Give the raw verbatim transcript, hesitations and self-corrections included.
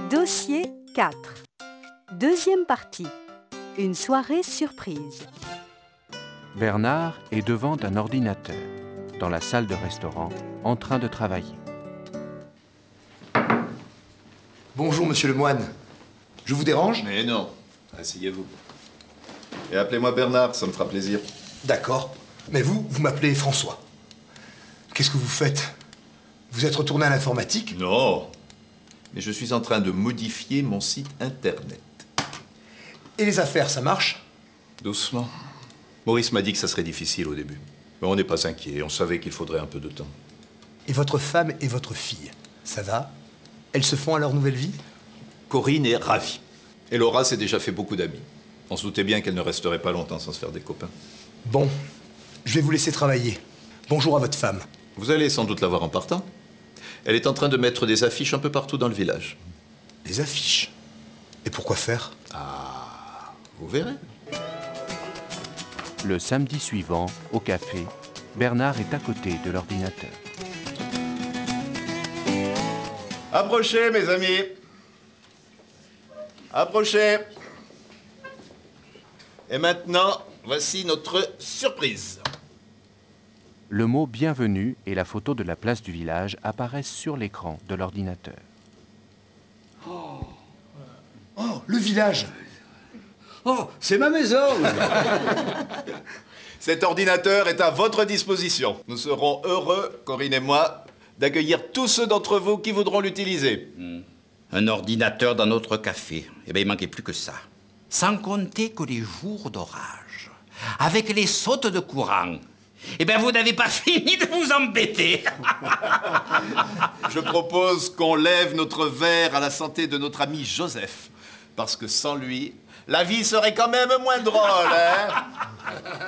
Dossier quatre. Deuxième partie. Une soirée surprise. Bernard est devant un ordinateur, dans la salle de restaurant, en train de travailler. Bonjour, monsieur Lemoine. Je vous dérange? Mais non. Asseyez-vous. Et appelez-moi Bernard, ça me fera plaisir. D'accord. Mais vous, vous m'appelez François. Qu'est-ce que vous faites? Vous êtes retourné à l'informatique? Non. Mais je suis en train de modifier mon site internet. Et les affaires, ça marche? Doucement. Maurice m'a dit que ça serait difficile au début. Mais on n'est pas inquiet. On savait qu'il faudrait un peu de temps. Et votre femme et votre fille, ça va? Elles se font à leur nouvelle vie? Corinne est ravie. Et Laura s'est déjà fait beaucoup d'amis. On se doutait bien qu'elle ne resterait pas longtemps sans se faire des copains. Bon, je vais vous laisser travailler. Bonjour à votre femme. Vous allez sans doute la voir en partant. Elle est en train de mettre des affiches un peu partout dans le village. Des affiches? Et pourquoi faire? Ah, vous verrez. Le samedi suivant, au café, Bernard est à côté de l'ordinateur. Approchez, mes amis. Approchez. Et maintenant, voici notre surprise. Le mot « bienvenue » et la photo de la place du village apparaissent sur l'écran de l'ordinateur. Oh, oh, le village! Oh, c'est ma maison! Cet ordinateur est à votre disposition. Nous serons heureux, Corinne et moi, d'accueillir tous ceux d'entre vous qui voudront l'utiliser. Mmh. Un ordinateur dans notre café. Eh bien, il manquait plus que ça. Sans compter que les jours d'orage, avec les sautes de courant, eh bien, vous n'avez pas fini de vous embêter. Je propose qu'on lève notre verre à la santé de notre ami Joseph. Parce que sans lui, la vie serait quand même moins drôle, hein?